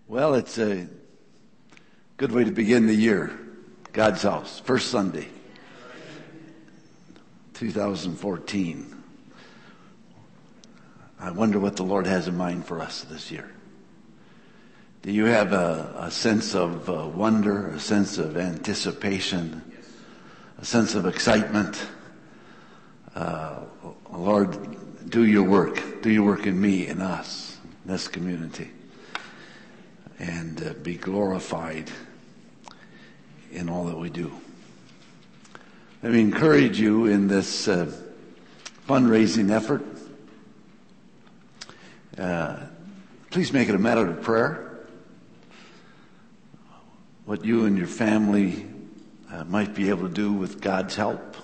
Well, it's a good way to begin the year. God's house, first Sunday, 2014. I wonder what the Lord has in mind for us this year. Do you have a sense of wonder, a sense of anticipation, a sense of excitement? Lord, do your work. Do your work in me, in us, in this community. And be glorified in all that we do. Let me encourage you in this fundraising effort. Please make it a matter of prayer. What you and your family might be able to do with God's help.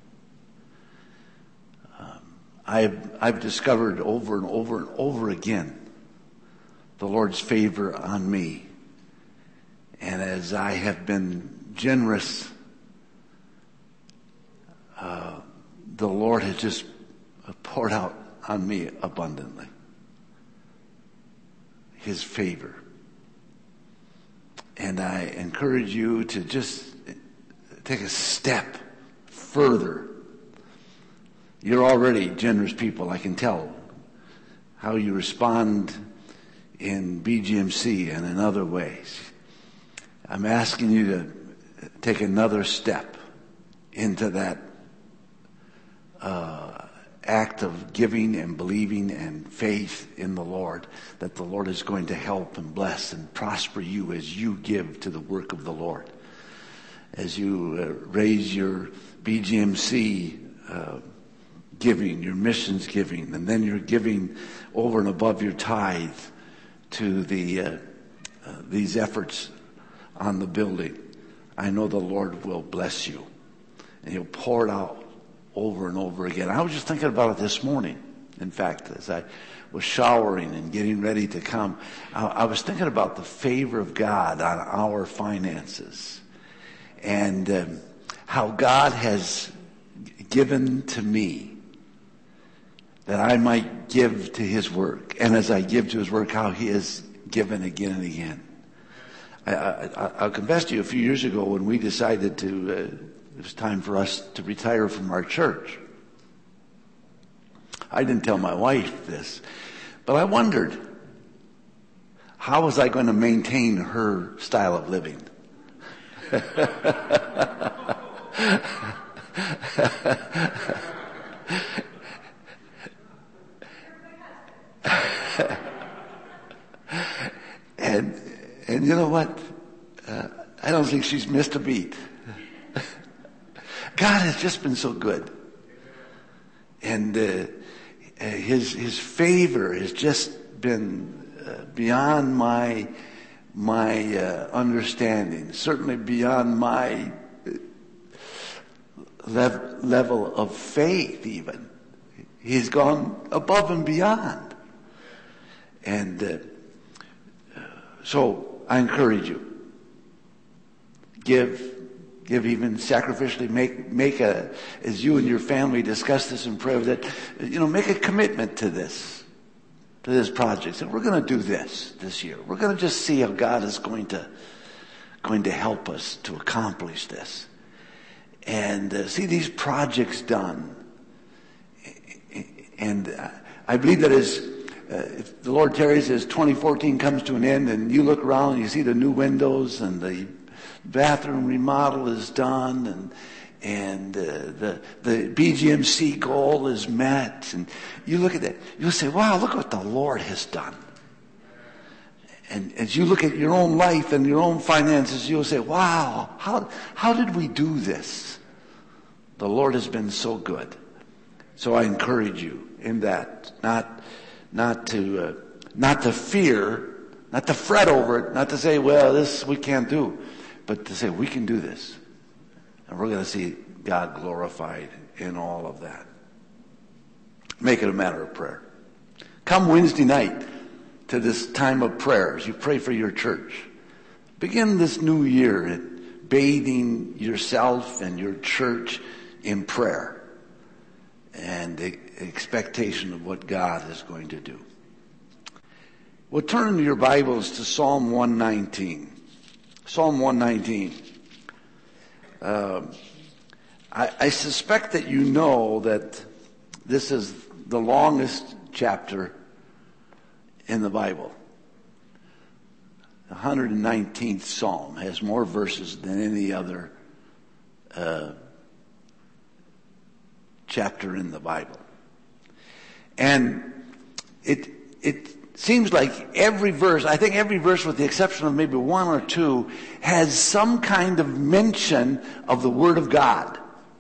I've discovered over and over and over again the Lord's favor on me. And as I have been generous, the Lord has just poured out on me abundantly His favor. And I encourage you to just take a step further. You're already generous people. I can tell how you respond in BGMC and in other ways. I'm asking you to take another step into that act of giving and believing and faith in the Lord, that the Lord is going to help and bless and prosper you as you give to the work of the Lord. As you raise your BGMC giving, your missions giving, and then you're giving over and above your tithe to these efforts on the building. I know the Lord will bless you, and He'll pour it out over and over again. I was just thinking about it this morning. In fact, as I was showering and getting ready to come, I was thinking about the favor of God on our finances, and how God has given to me that I might give to His work. And as I give to His work, how He has given again and again. I'll confess to you, a few years ago when we decided it was time for us to retire from our church. I didn't tell my wife this, but I wondered, how was I going to maintain her style of living? And you know what? I don't think she's missed a beat. God has just been so good. And his favor has just been beyond my understanding, certainly beyond my level of faith even. He's gone above and beyond. And so I encourage you, give even sacrificially, make as you and your family discuss this in prayer, that, make a commitment to this project. So we're going to do this year. We're going to just see how God is going to help us to accomplish this. And see these projects done. And I believe that if the Lord tarries, as 2014 comes to an end, and you look around and you see the new windows and the bathroom remodel is done, and the BGMC goal is met, and you look at that, you'll say, wow, look what the Lord has done. And as you look at your own life and your own finances, you'll say, wow, how did we do this? The Lord has been so good. So I encourage you in that, not to fear, not to fret over it, not to say, well, this we can't do, but to say we can do this. And we're going to see God glorified in all of that. Make it a matter of prayer. Come Wednesday night to this time of prayers. You pray for your church. Begin this new year bathing yourself and your church in prayer and expectation of what God is going to do. Well, turn your Bibles to Psalm 119. Psalm 119. I suspect that you know that this is the longest chapter in the Bible. The 119th Psalm has more verses than any other chapter in the Bible. And it seems like every verse, I think every verse with the exception of maybe one or two, has some kind of mention of the Word of God.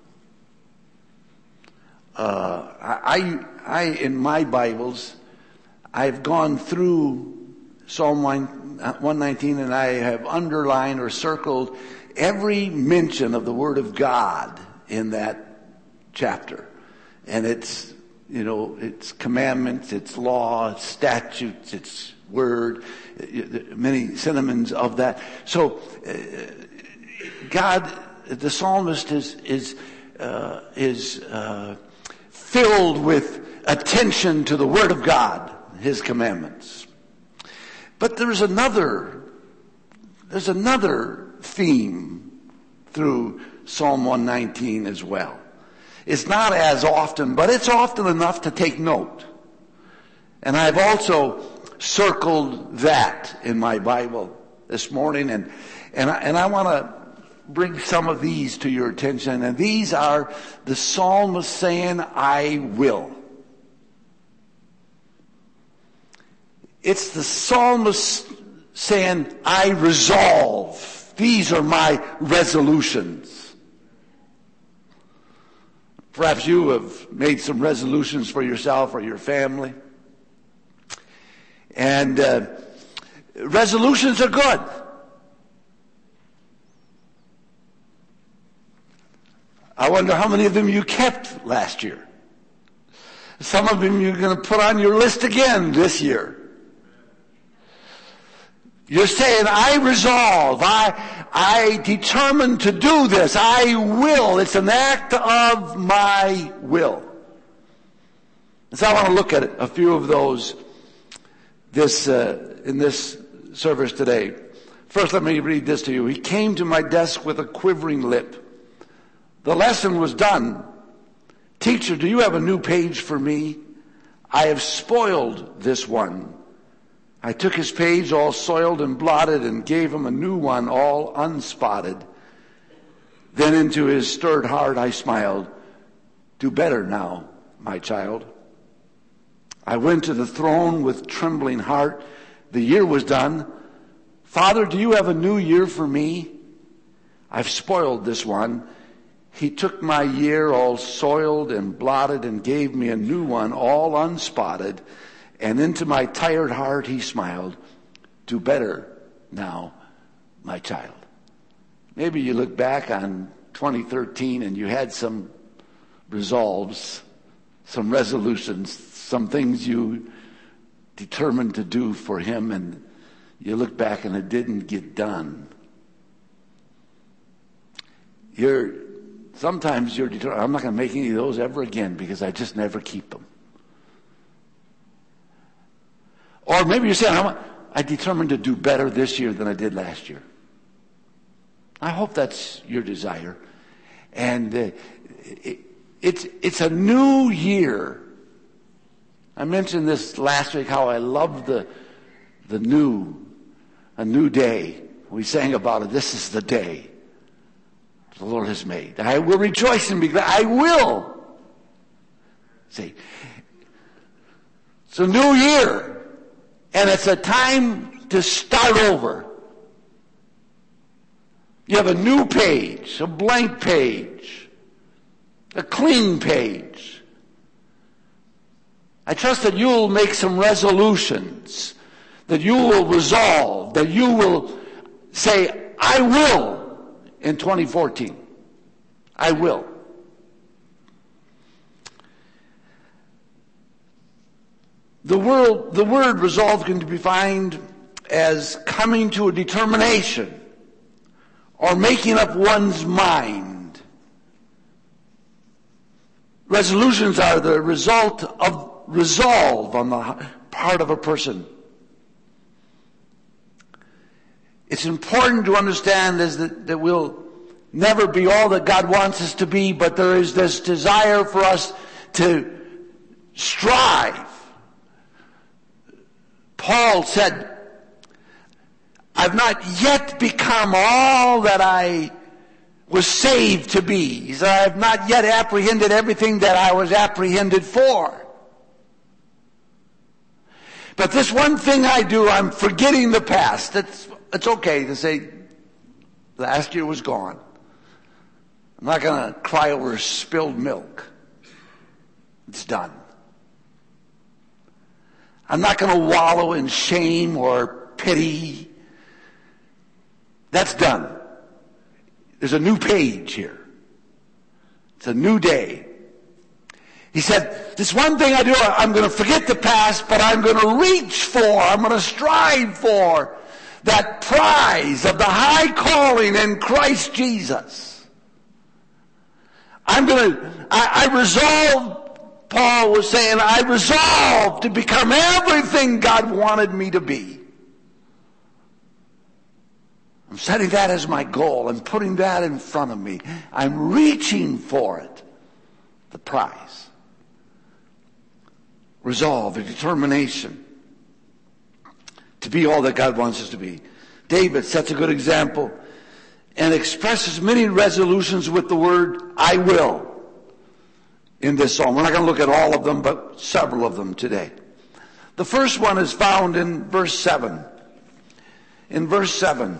I in my Bibles, I've gone through Psalm 119 and I have underlined or circled every mention of the Word of God in that chapter. And it's, it's commandments, it's law, it's statutes, it's word, many synonyms of that. So, God, the psalmist is filled with attention to the Word of God, His commandments. But there's another theme through Psalm 119 as well. It's not as often, but it's often enough to take note. And I've also circled that in my Bible this morning, and I want to bring some of these to your attention. And these are the psalmist saying, I will. It's the psalmist saying, I resolve. These are my resolutions. Perhaps you have made some resolutions for yourself or your family. And resolutions are good. I wonder how many of them you kept last year. Some of them you're going to put on your list again this year. You're saying, I resolve, I determine to do this, I will. It's an act of my will. And so I want to look at a few of those in this service today. First, let me read this to you. He came to my desk with a quivering lip. The lesson was done. Teacher, do you have a new page for me? I have spoiled this one. I took his page all soiled and blotted and gave him a new one all unspotted. Then into his stirred heart I smiled. Do better now, my child. I went to the throne with trembling heart. The year was done. Father, do you have a new year for me? I've spoiled this one. He took my year all soiled and blotted and gave me a new one all unspotted. And into my tired heart he smiled. Do better now, my child. Maybe you look back on 2013 and you had some resolves, some resolutions, some things you determined to do for him, and you look back and it didn't get done. Sometimes you're determined, I'm not going to make any of those ever again because I just never keep them. Or maybe you're saying, I determined to do better this year than I did last year. I hope that's your desire. And it's a new year. I mentioned this last week, how I love a new day. We sang about it. This is the day the Lord has made. I will rejoice and be glad. I will. See, it's a new year. And it's a time to start over. You have a new page, a blank page, a clean page. I trust that you'll make some resolutions, that you will resolve, that you will say, I will in 2014. I will. The word resolve can be defined as coming to a determination or making up one's mind. Resolutions are the result of resolve on the part of a person. it's important to understand is that we'll never be all that God wants us to be, but there is this desire for us to strive. Paul said, I've not yet become all that I was saved to be. He said, I have not yet apprehended everything that I was apprehended for. But this one thing I do, I'm forgetting the past. It's okay to say, last year was gone. I'm not going to cry over spilled milk. It's done. I'm not going to wallow in shame or pity. That's done. There's a new page here. It's a new day. He said, this one thing I do, I'm going to forget the past, but I'm going to reach for, I'm going to strive for that prize of the high calling in Christ Jesus. I resolve, Paul was saying, I resolve to become everything God wanted me to be. I'm setting that as my goal. I'm putting that in front of me. I'm reaching for it. The prize. Resolve, a determination to be all that God wants us to be. David sets a good example and expresses many resolutions with the word, I will, in this psalm. We're not going to look at all of them, but several of them today. The first one is found in verse 7. In verse 7.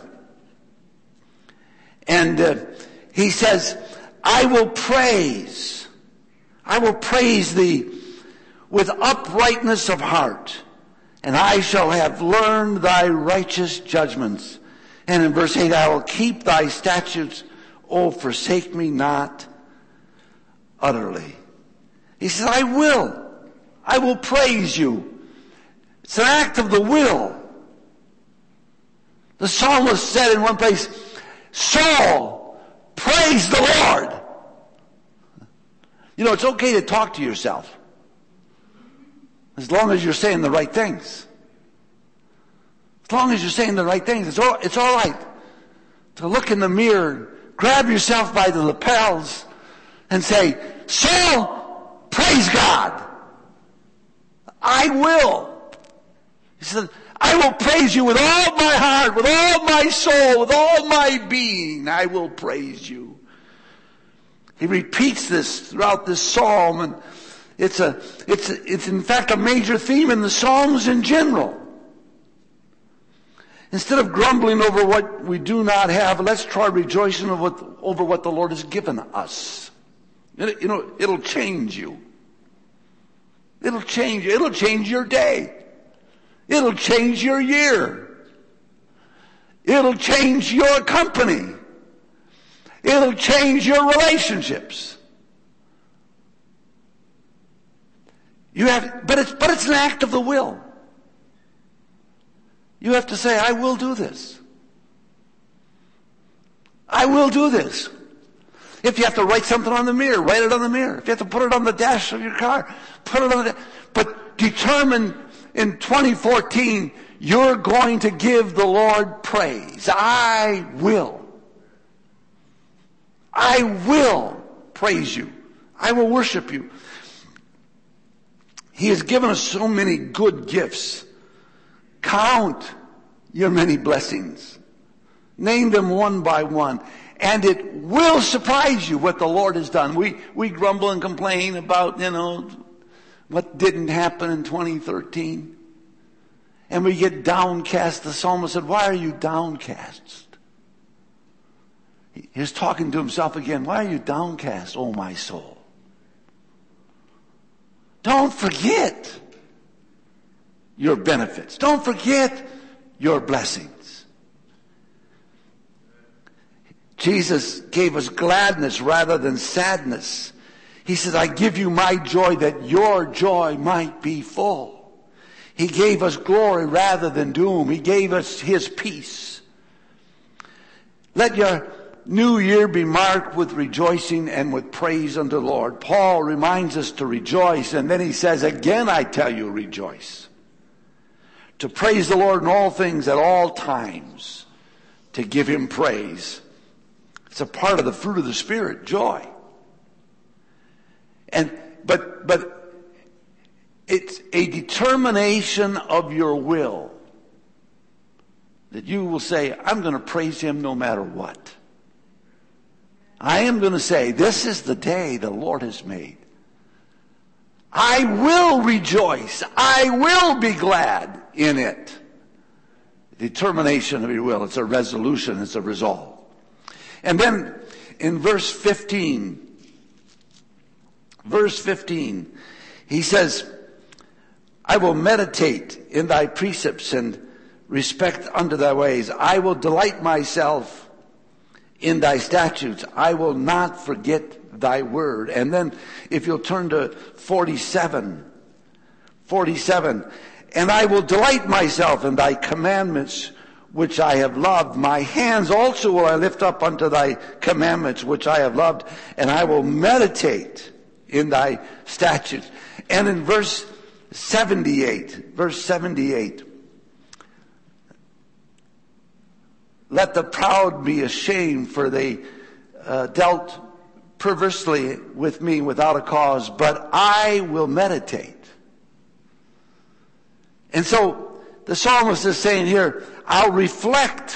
And he says, I will praise thee with uprightness of heart, and I shall have learned thy righteous judgments. And in verse 8, I will keep thy statutes, oh, forsake me not utterly. He says, I will praise you. It's an act of the will. The psalmist said in one place, Saul, praise the Lord. You know, it's okay to talk to yourself, as long as you're saying the right things. As long as you're saying the right things, it's all right to look in the mirror, grab yourself by the lapels, and say, Saul, praise God. I will. He said, I will praise you with all my heart, with all my soul, with all my being. I will praise you. He repeats this throughout this psalm, and it's in fact a major theme in the Psalms in general. Instead of grumbling over what we do not have, let's try rejoicing over what the Lord has given us. You know, it'll change you. It'll change you. It'll change your day. It'll change your year. It'll change your company. It'll change your relationships. But it's an act of the will. You have to say, I will do this. I will do this. If you have to write something on the mirror, write it on the mirror. If you have to put it on the dash of your car, put it on the dash. But determine in 2014, you're going to give the Lord praise. I will. I will praise you. I will worship you. He has given us so many good gifts. Count your many blessings. Name them one by one. And it will surprise you what the Lord has done. We grumble and complain about, what didn't happen in 2013. And we get downcast. The psalmist said, why are you downcast? He's talking to himself again. Why are you downcast, O my soul? Don't forget your benefits. Don't forget your blessings. Jesus gave us gladness rather than sadness. He said, I give you my joy that your joy might be full. He gave us glory rather than doom. He gave us his peace. Let your new year be marked with rejoicing and with praise unto the Lord. Paul reminds us to rejoice, and then he says, again I tell you, rejoice. To praise the Lord in all things at all times. to give him praise. It's a part of the fruit of the Spirit, joy. But it's a determination of your will that you will say, I'm going to praise him no matter what. I am going to say, this is the day the Lord has made. I will rejoice. I will be glad in it. Determination of your will. It's a resolution. It's a resolve. And then in verse 15, he says, I will meditate in thy precepts and respect unto thy ways. I will delight myself in thy statutes. I will not forget thy word. And then if you'll turn to 47, and I will delight myself in thy commandments which I have loved. My hands also will I lift up unto thy commandments which I have loved, and I will meditate in thy statutes. And in verse 78, let the proud be ashamed, for they dealt perversely with me without a cause, but I will meditate. And so the psalmist is saying here, I'll reflect.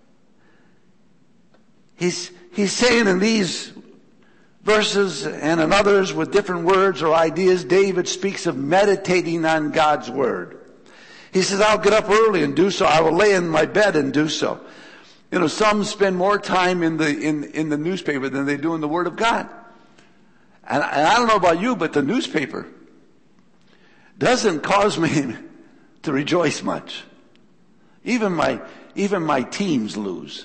He's saying in these verses and in others with different words or ideas, David speaks of meditating on God's word. He says, I'll get up early and do so. I will lay in my bed and do so. You know, some spend more time in the newspaper than they do in the Word of God. And I don't know about you, but the newspaper doesn't cause me to rejoice much. Even my teams lose.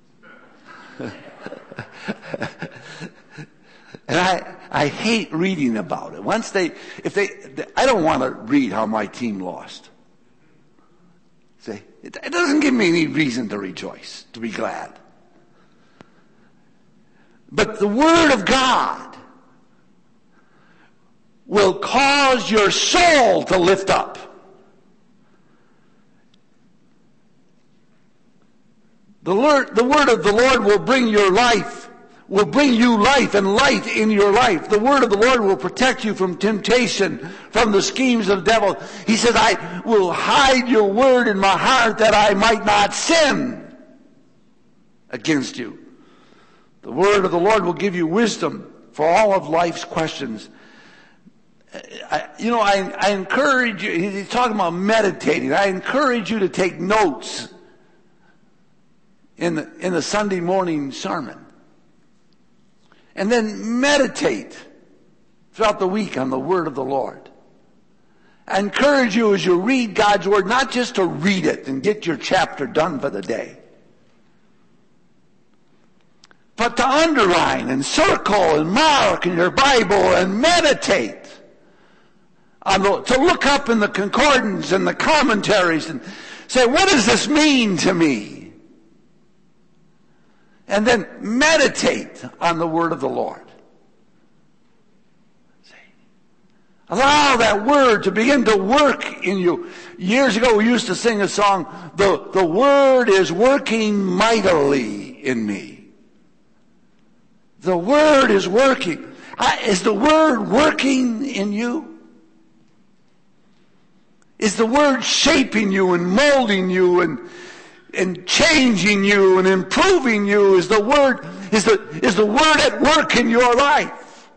And I hate reading about it. I don't want to read how my team lost. See, it doesn't give me any reason to rejoice, to be glad. But the Word of God will cause your soul to lift up. The word of the Lord will bring you life and light in your life. The word of the Lord will protect you from temptation, from the schemes of the devil. He says, I will hide your word in my heart that I might not sin against you. The word of the Lord will give you wisdom for all of life's questions. I encourage you, he's talking about meditating. I encourage you to take notes in the Sunday morning sermon. And then meditate throughout the week on the word of the Lord. I encourage you as you read God's word, not just to read it and get your chapter done for the day, but to underline and circle and mark in your Bible and meditate. To look up in the concordance and the commentaries and say, what does this mean to me? And then meditate on the word of the Lord. Allow that word to begin to work in you. Years ago we used to sing a song, the word is working mightily in me. The word is working. Is the word working in you? Is the word shaping you and molding you and changing you and improving you? Is the word at work in your life?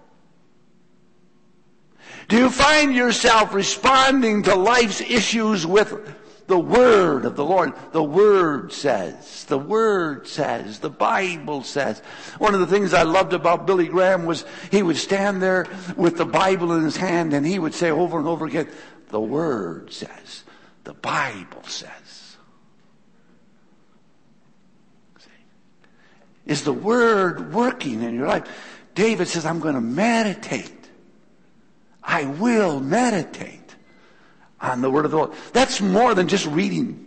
Do you find yourself responding to life's issues with the word of the Lord? The word says, the Bible says. One of the things I loved about Billy Graham was he would stand there with the Bible in his hand and he would say over and over again, the word says, the Bible says. Is the word working in your life? David says, I'm going to meditate. I will meditate on the word of the Lord. That's more than just reading.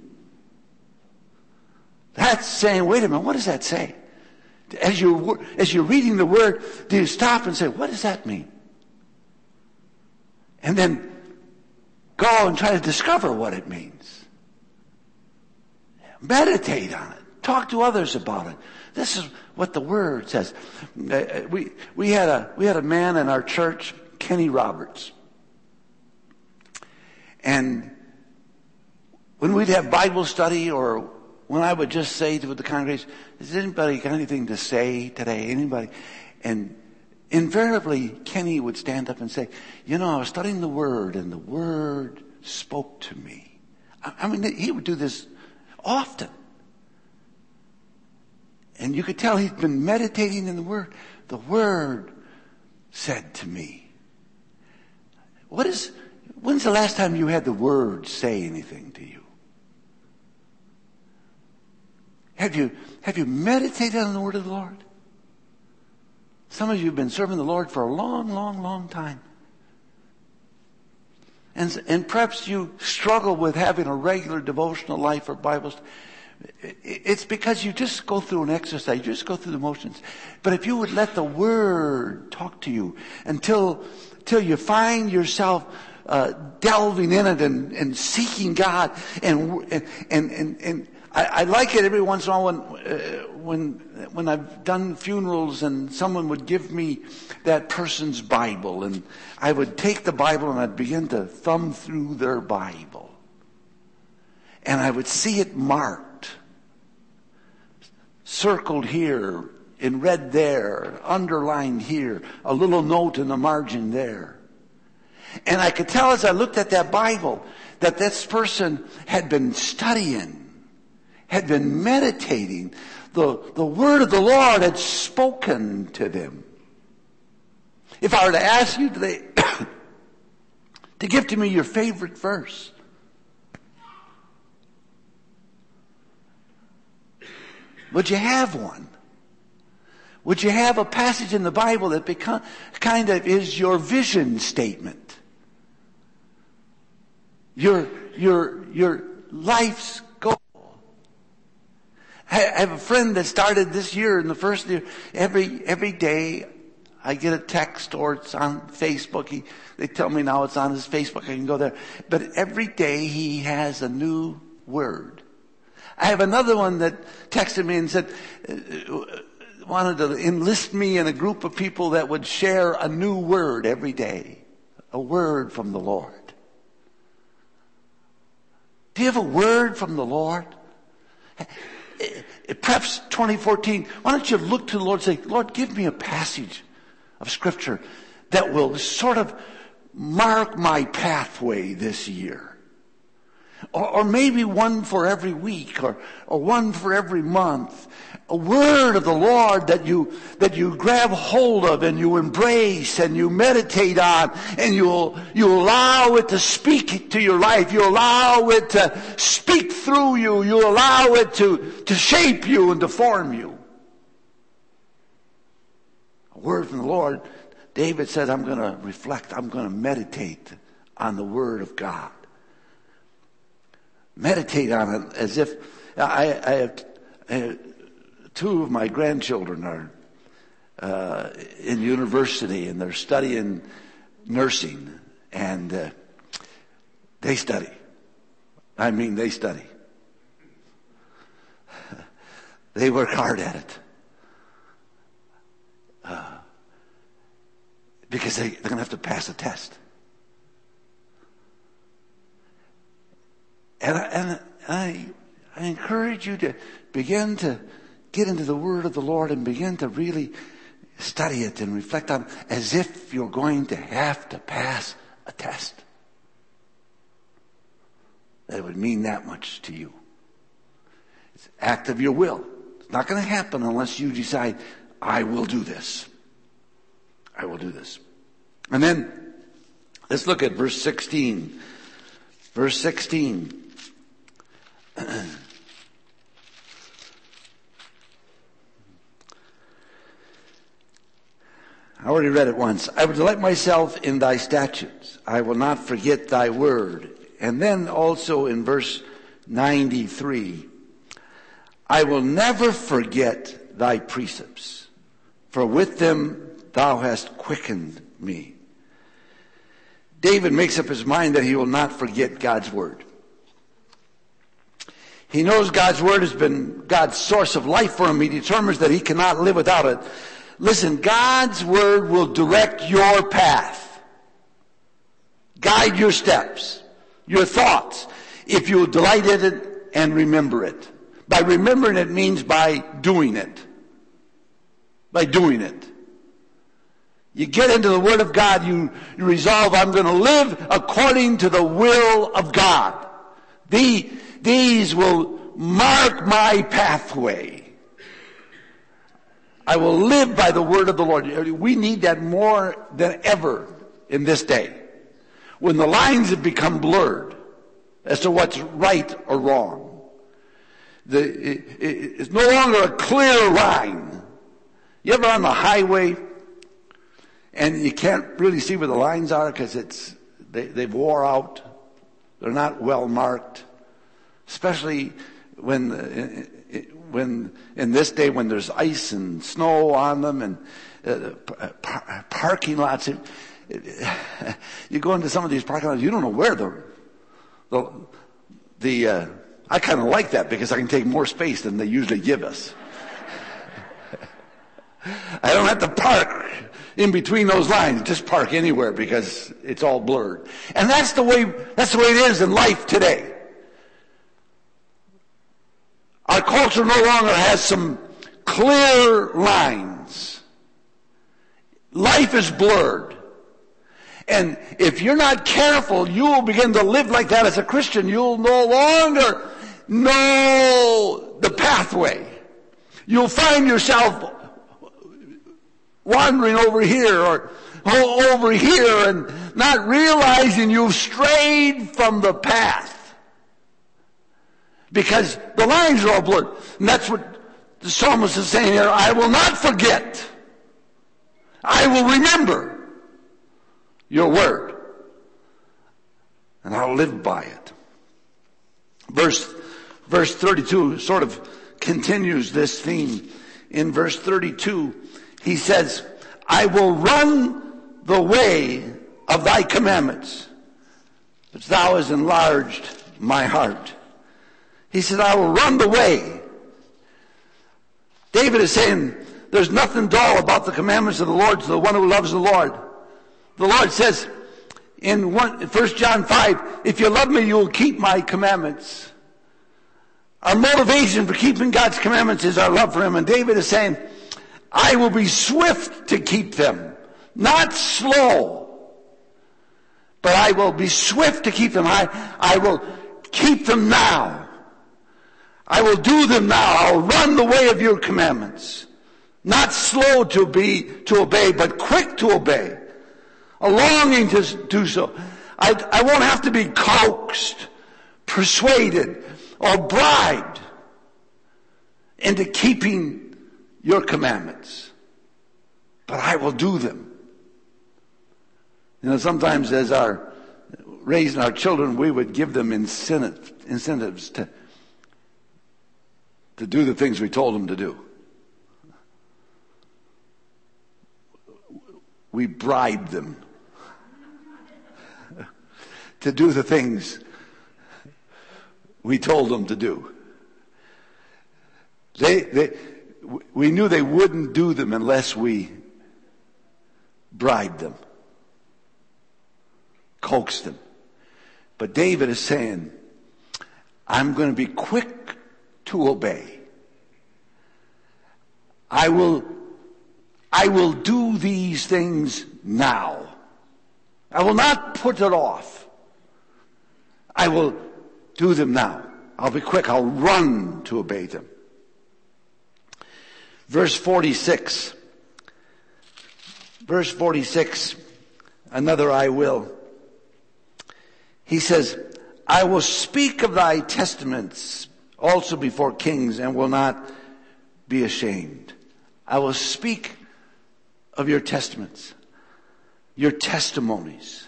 That's saying, wait a minute, what does that say? As you're reading the word, do you stop and say, what does that mean? And then go and try to discover what it means. Meditate on it. Talk to others about it. This is what the Word says. We had a man in our church, Kenny Roberts. And when we'd have Bible study, or when I would just say to the congregation, has anybody got anything to say today? Anybody? And invariably, Kenny would stand up and say, I was studying the Word, and the Word spoke to me. I mean, he would do this often. And you could tell he'd been meditating in the Word. The Word said to me. When's the last time you had the Word say anything to you? Have you meditated on the Word of the Lord? Some of you have been serving the Lord for a long, long, long time. And perhaps you struggle with having a regular devotional life or Bible study. It's because you just go through an exercise. You just go through the motions. But if you would let the Word talk to you until you find yourself delving in it and seeking God, and I like it every once in a while when I've done funerals and someone would give me that person's Bible, and I would take the Bible and I'd begin to thumb through their Bible, and I would see it marked, circled here, in red there, underlined here, a little note in the margin there. And I could tell as I looked at that Bible that this person had been studying, had been meditating. The Word of the Lord had spoken to them. If I were to ask you today to give to me your favorite verse, would you have one? Would you have a passage in the Bible that kind of is your vision statement? Your life's goal. I have a friend that started this year, in the first year, every day I get a text, or it's on Facebook. They tell me now it's on his Facebook. I can go there. But every day he has a new word. I have another one that texted me and said, wanted to enlist me in a group of people that would share a new word every day. A word from the Lord. Do you have a word from the Lord? Perhaps 2014, why don't you look to the Lord and say, Lord, give me a passage of Scripture that will sort of mark my pathway this year. Or maybe one for every week, or one for every month. A word of the Lord that you grab hold of and you embrace and you meditate on, and you allow it to speak to your life. You allow it to speak through you. You allow it to shape you and to form you. A word from the Lord. David said, I'm going to reflect. I'm going to meditate on the Word of God. Meditate on it as if I have two of my grandchildren are in university, and they're studying nursing, and they study. I mean, they study. They work hard at it. Because they're going to have to pass a test. And I encourage you to begin to get into the Word of the Lord and begin to really study it and reflect on it as if you're going to have to pass a test. That would mean that much to you. It's an act of your will. It's not going to happen unless you decide, I will do this. I will do this. And then, let's look at verse 16. Verse 16. I already read it once. I will delight myself in thy statutes. I will not forget thy word. And then also in verse 93, I will never forget thy precepts, for with them thou hast quickened me. David makes up his mind that he will not forget God's word. He knows God's word has been God's source of life for him. He determines that he cannot live without it. Listen, God's word will direct your path, guide your steps, your thoughts, if you delight in it and remember it. By remembering it means by doing it. By doing it. You get into the Word of God, you resolve, I'm going to live according to the will of God. These will mark my pathway. I will live by the word of the Lord. We need that more than ever in this day, when the lines have become blurred as to what's right or wrong. It's no longer a clear line. You ever on the highway and you can't really see where the lines are because they've wore out. They're not well marked, especially when in this day when there's ice and snow on them and parking lots. You go into some of these parking lots, you don't know where I kind of like that because I can take more space than they usually give us. I don't have to park in between those lines. Just park anywhere because it's all blurred. And that's the way it is in life today. Our culture no longer has some clear lines. Life is blurred. And if you're not careful, you will begin to live like that as a Christian. You'll no longer know the pathway. You'll find yourself wandering over here or over here and not realizing you've strayed from the path because the lines are all blurred. And that's what the psalmist is saying here. I will not forget. I will remember your word, and I'll live by it. Verse 32 sort of continues this theme. In verse 32, he says, I will run the way of thy commandments, which thou hast enlarged my heart. He said, I will run the way. David is saying, there's nothing dull about the commandments of the Lord to the one who loves the Lord. The Lord says in 1 John 5, if you love me, you will keep my commandments. Our motivation for keeping God's commandments is our love for him. And David is saying, I will be swift to keep them, not slow, but I will be swift to keep them. I will keep them now. I will do them now. I'll run the way of your commandments. Not slow to obey, but quick to obey. A longing to do so. I won't have to be coaxed, persuaded, or bribed into keeping your commandments. But I will do them. You know, sometimes as raising our children, we would give them incentives to do the things we told them to do. We bribed them to do the things we told them to do. We knew they wouldn't do them unless we bribed them, coaxed them. But David is saying, I'm going to be quick to obey. I will do these things now. I will not put it off. I will do them now. I'll be quick. I'll run to obey them. Verse 46. Verse 46, another I will. He says, I will speak of thy testaments also before kings and will not be ashamed. I will speak of your testaments, your testimonies.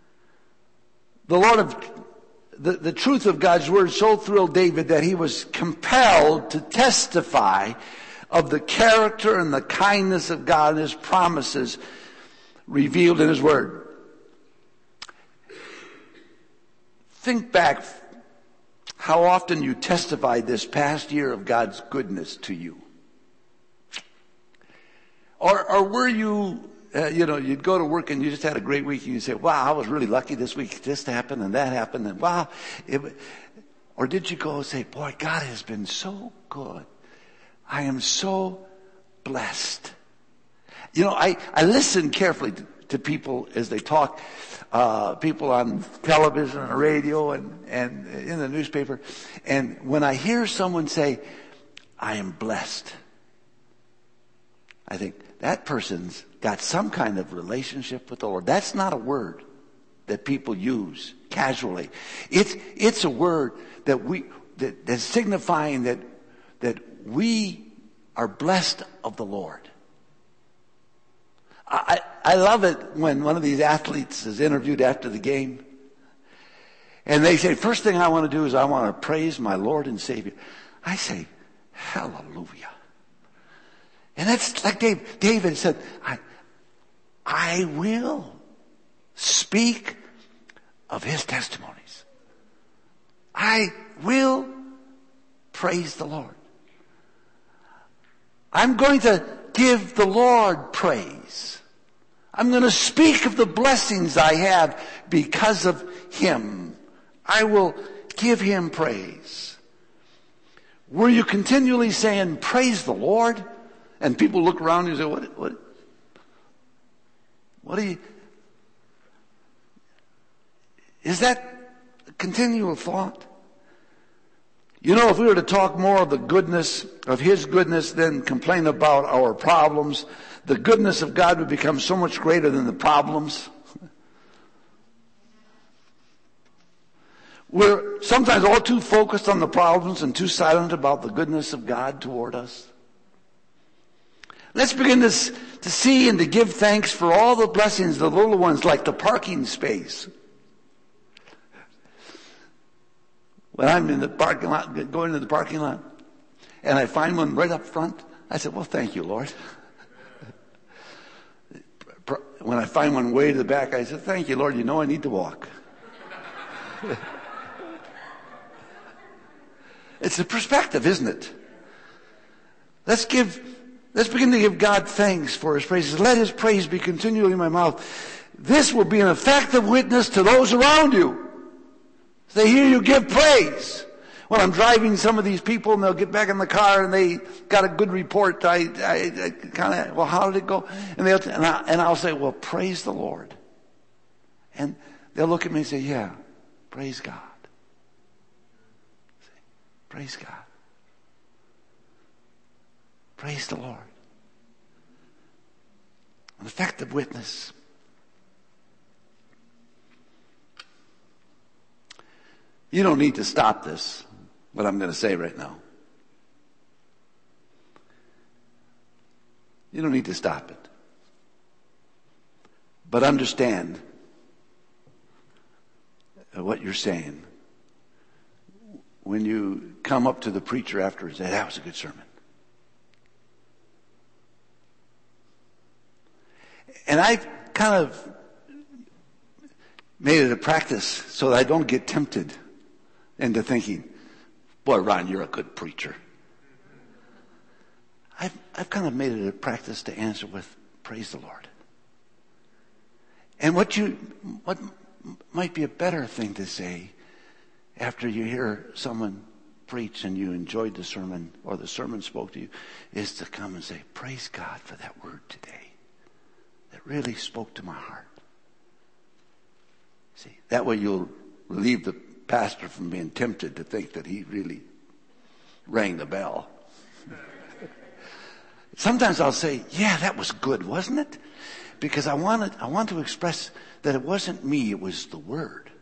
The truth of God's word so thrilled David that he was compelled to testify of the character and the kindness of God and his promises revealed in his word. Think back how often you testified this past year of God's goodness to you. Or were you, you'd go to work and you just had a great week and you say, wow, I was really lucky this week. This happened and that happened and wow. Or did you go and say, boy, God has been so good. I am so blessed. I listen carefully to people as they talk, people on television or radio and in the newspaper. And when I hear someone say, I am blessed, I think that person's got some kind of relationship with the Lord. That's not a word that people use casually. It's a word that's signifying that we are blessed of the Lord. I love it when one of these athletes is interviewed after the game and they say, first thing I want to do is I want to praise my Lord and Savior. I say, hallelujah. And that's like David said, I will speak of his testimonies. I will praise the Lord. I'm going to give the Lord praise. I'm going to speak of the blessings I have because of him. I will give him praise. Were you continually saying, praise the Lord? And people look around and say, what do you... Is that a continual thought? If we were to talk more of the goodness of his goodness than complain about our problems, the goodness of God would become so much greater than the problems. We're sometimes all too focused on the problems and too silent about the goodness of God toward us. Let's begin to see and to give thanks for all the blessings, the little ones like the parking space. When I'm in the parking lot, going to the parking lot, and I find one right up front, I said, well, thank you, Lord. When I find one way to the back, I said, thank you, Lord, I need to walk. It's a perspective, isn't it? Let's begin to give God thanks for his praises. Let his praise be continually in my mouth. This will be an effective witness to those around you. They hear you give praise. When I'm driving some of these people and they'll get back in the car and they got a good report, I kind of, well, how did it go? And I'll say, well, praise the Lord. And they'll look at me and say, yeah, praise God. Praise God. Praise the Lord. An effective witness. You don't need to stop this, what I'm going to say right now. You don't need to stop it. But understand what you're saying. When you come up to the preacher afterwards and say, that was a good sermon. And I've kind of made it a practice so that I don't get tempted into thinking, boy, Ron, you're a good preacher. I've kind of made it a practice to answer with praise the Lord. And what might be a better thing to say after you hear someone preach and you enjoyed the sermon or the sermon spoke to you is to come and say, praise God for that word today. That really spoke to my heart. See, that way you'll relieve the pastor from being tempted to think that he really rang the bell. Sometimes I'll say, yeah, that was good, wasn't it? Because I want to express that it wasn't me, it was the word.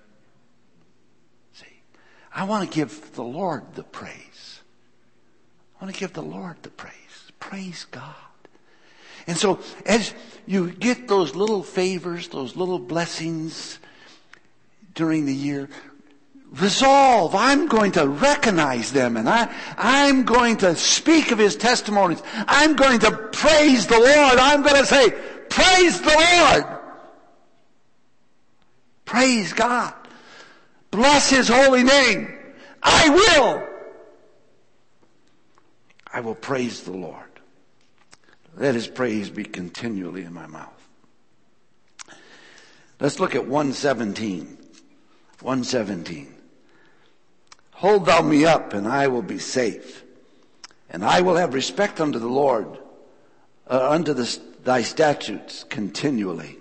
See, I want to give the Lord the praise. I want to give the Lord the praise. Praise God. And so as you get those little favors, those little blessings during the year, resolve, I'm going to recognize them and I'm going to speak of his testimonies. I'm going to praise the Lord. I'm going to say, praise the Lord. Praise God. Bless his holy name. I will praise the Lord. Let his praise be continually in my mouth. Let's look at 117. 117. Hold thou me up, and I will be safe. And I will have respect unto the Lord, thy statutes continually.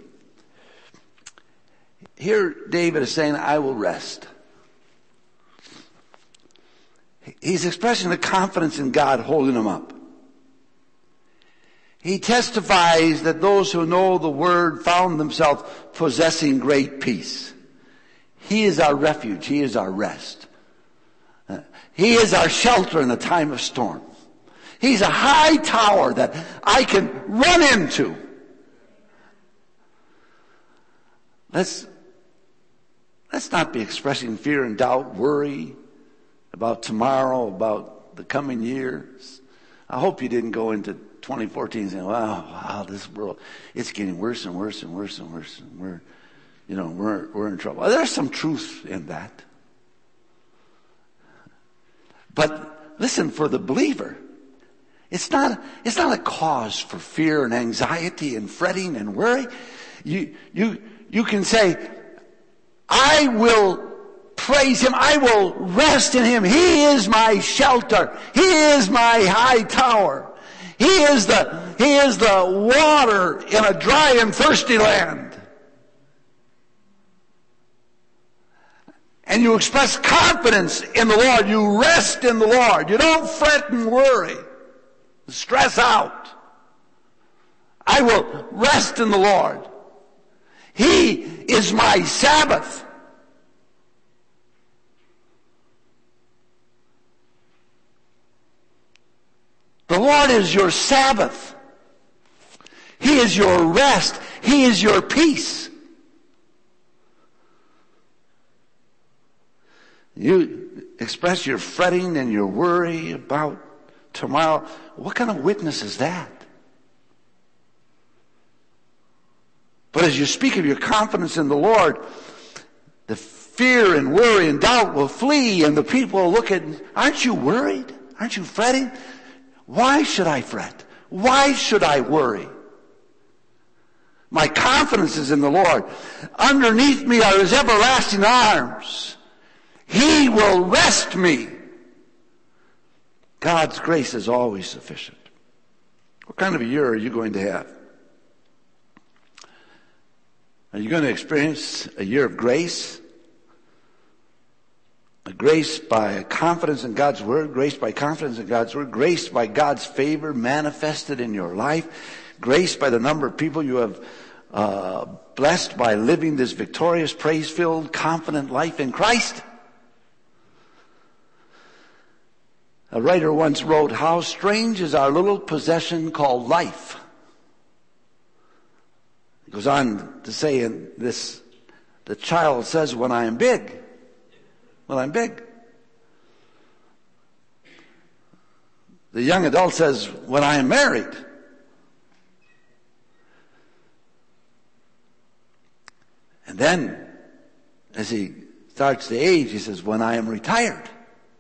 Here David is saying, I will rest. He's expressing the confidence in God holding him up. He testifies that those who know the word found themselves possessing great peace. He is our refuge. He is our rest. He is our shelter in a time of storm. He's a high tower that I can run into. Let's not be expressing fear and doubt, worry about tomorrow, about the coming years. I hope you didn't go into 2014 saying, wow, this world, it's getting worse and worse and worse and worse. And we're in trouble. Well, there's some truth in that. But listen, for the believer, it's not a cause for fear and anxiety and fretting and worry. You can say, I will praise him. I will rest in him. He is my shelter. He is my high tower. He is the water in a dry and thirsty land. And you express confidence in the Lord. You rest in the Lord. You don't fret and worry. Stress out. I will rest in the Lord. He is my Sabbath. The Lord is your Sabbath. He is your rest. He is your peace. You express your fretting and your worry about tomorrow. What kind of witness is that? But as you speak of your confidence in the Lord, the fear and worry and doubt will flee, and the people will look at, aren't you worried? Aren't you fretting? Why should I fret? Why should I worry? My confidence is in the Lord. Underneath me are his everlasting arms. He will rest me. God's grace is always sufficient. What kind of a year are you going to have? Are you going to experience a year of grace? A grace by confidence in God's word, grace by confidence in God's word, grace by God's favor manifested in your life, grace by the number of people you have blessed by living this victorious, praise-filled, confident life in Christ? A writer once wrote, how strange is our little possession called life. He goes on to say in this, the child says, when I am big. Well, I'm big. The young adult says, when I am married. And then, as he starts to age, he says, when I am retired.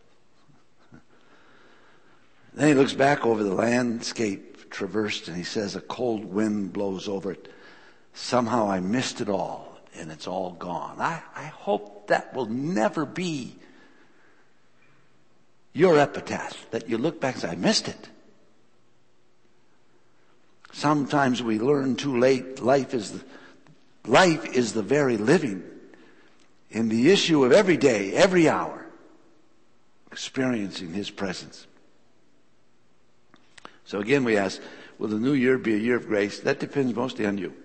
Then he looks back over the landscape traversed and he says, a cold wind blows over it. Somehow I missed it all and it's all gone. I hope that will never be your epitaph, that you look back and say, I missed it. Sometimes we learn too late. Life is the very living in the issue of every day, every hour, experiencing his presence. So again we ask, will the new year be a year of grace? That depends mostly on you.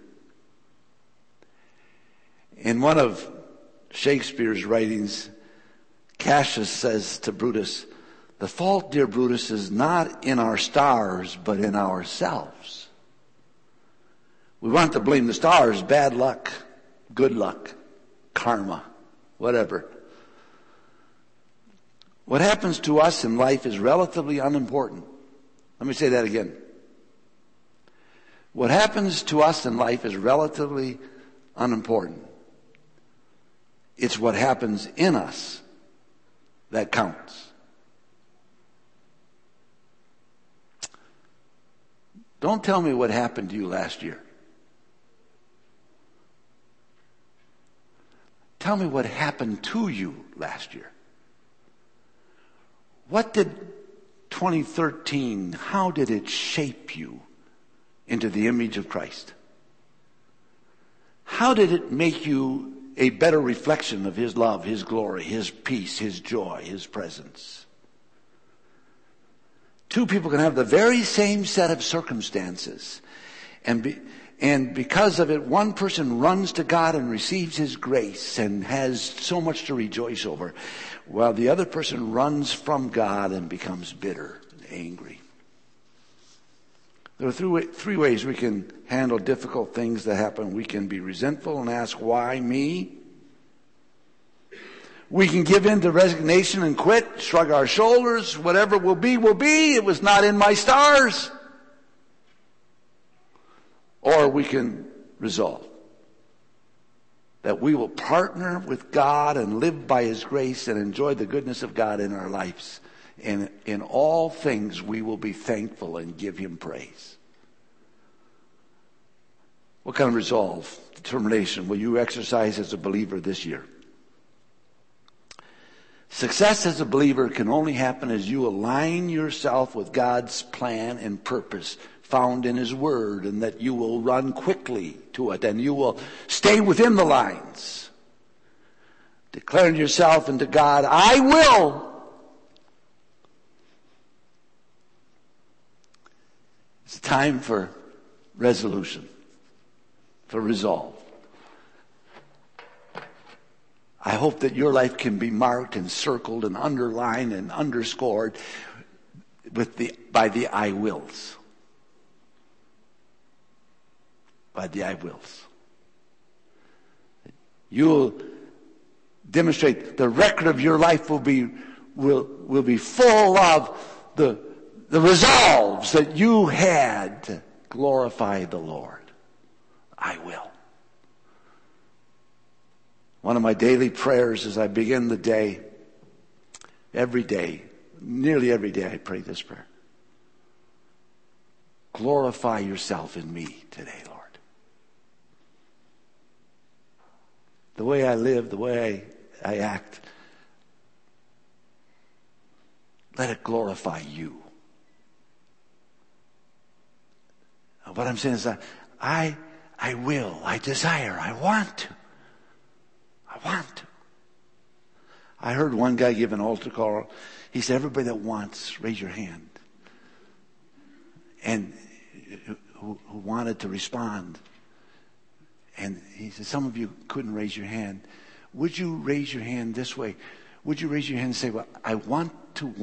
In one of Shakespeare's writings, Cassius says to Brutus, the fault, dear Brutus, is not in our stars, but in ourselves. We want to blame the stars, bad luck, good luck, karma, whatever. What happens to us in life is relatively unimportant. Let me say that again. What happens to us in life is relatively unimportant. It's what happens in us that counts. Don't tell me what happened to you last year. Tell me what happened to you last year. What did 2013, how did it shape you into the image of Christ? How did it make you a better reflection of His love, His glory, His peace, His joy, His presence? Two people can have the very same set of circumstances, and because of it, one person runs to God and receives His grace and has so much to rejoice over, while the other person runs from God and becomes bitter and angry. There are three ways we can handle difficult things that happen. We can be resentful and ask, why me? We can give in to resignation and quit, shrug our shoulders. Whatever will be, will be. It was not in my stars. Or we can resolve that we will partner with God and live by His grace and enjoy the goodness of God in our lives. And in all things we will be thankful and give Him praise. What kind of resolve, determination will you exercise as a believer this year? Success as a believer can only happen as you align yourself with God's plan and purpose found in His Word, and that you will run quickly to it and you will stay within the lines. Declaring to yourself and to God, I will. It's time for resolution, for resolve. I hope that your life can be marked and circled and underlined and underscored by the I wills. By the I wills. You'll demonstrate the record of your life will be full of the resolves that you had to glorify the Lord. I will. One of my daily prayers as I begin the day, every day, nearly every day I pray this prayer. Glorify yourself in me today, Lord. The way I live, the way I act, let it glorify you. What I'm saying is that I will, I desire, I want to. I want to. I heard one guy give an altar call. He said, everybody that wants, raise your hand. And who wanted to respond. And he said, some of you couldn't raise your hand. Would you raise your hand this way? Would you raise your hand and say, well, I want to.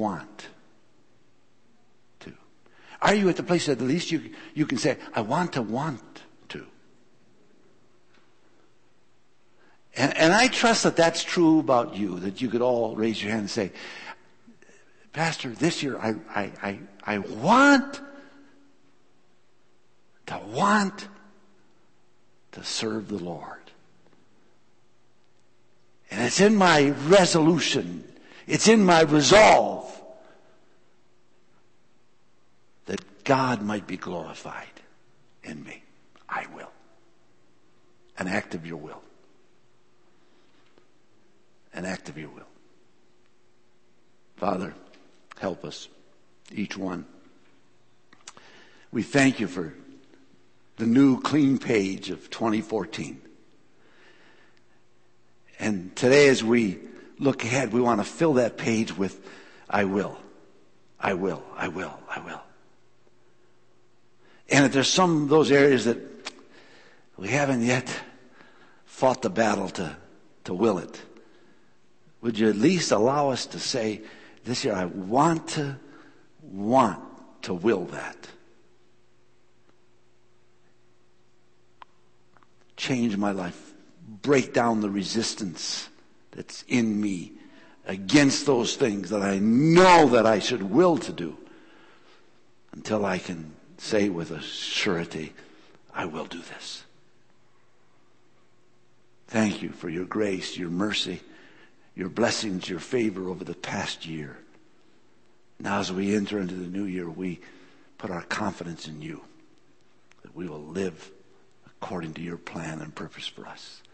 Are you at the place that at least you can say, I want to. And I trust that that's true about you, that you could all raise your hand and say, Pastor, this year I want to serve the Lord. And it's in my resolution, it's in my resolve that God might be glorified in me. I will. An act of your will. An act of your will. Father, help us, each one. We thank you for the new clean page of 2014. And today as we look ahead, we want to fill that page with I will. I will, I will, I will. And if there's some of those areas that we haven't yet fought the battle to will it, would you at least allow us to say, this year I want to will that. Change my life. Break down the resistance that's in me against those things that I know that I should will to do, until I can say with a surety, I will do this. Thank you for your grace, your mercy, your blessings, your favor over the past year. Now as we enter into the new year, we put our confidence in you, that we will live according to your plan and purpose for us.